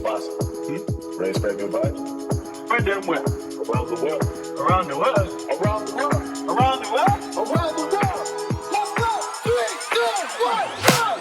boss. Ready to spread good vibes? Spread them where? Around the world. Around the world. Around the world. Around the world. Around the world. Let's go. 3, 2, 1, go.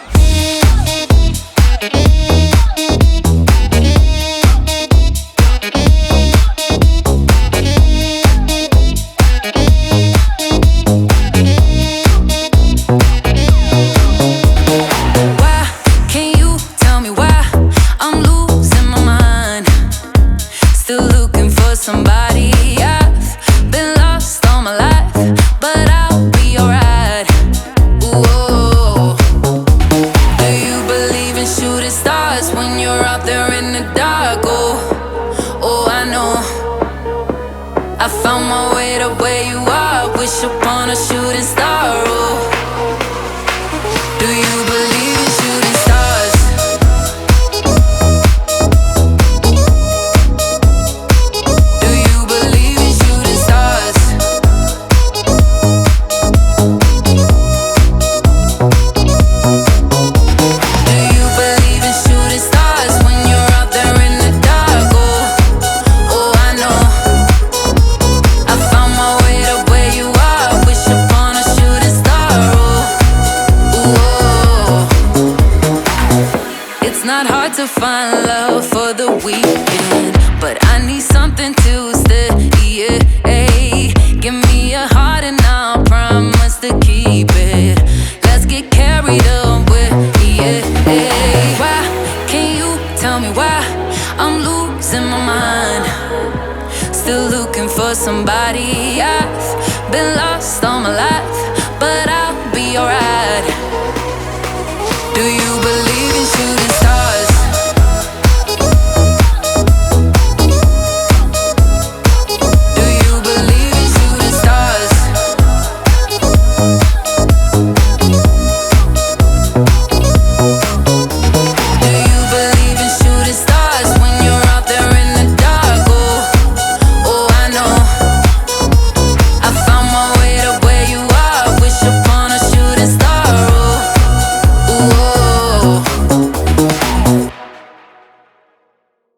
Somebody, I've been lost all my life, but I'll be alright. Whoa. Do you believe in shooting stars when you're out there in the dark? Oh, I know. I found my way to where you are. Wish upon a shooting star. Oh, do you believe in shooting stars? It's not hard to find love for the weekend, but I need something to stay. Yeah, give me a heart and I'll promise to keep it. Let's get carried away. Yeah, why can't you tell me why I'm losing my mind? Still looking for somebody. I've been lost all my life, but I'll be alright. Do you believe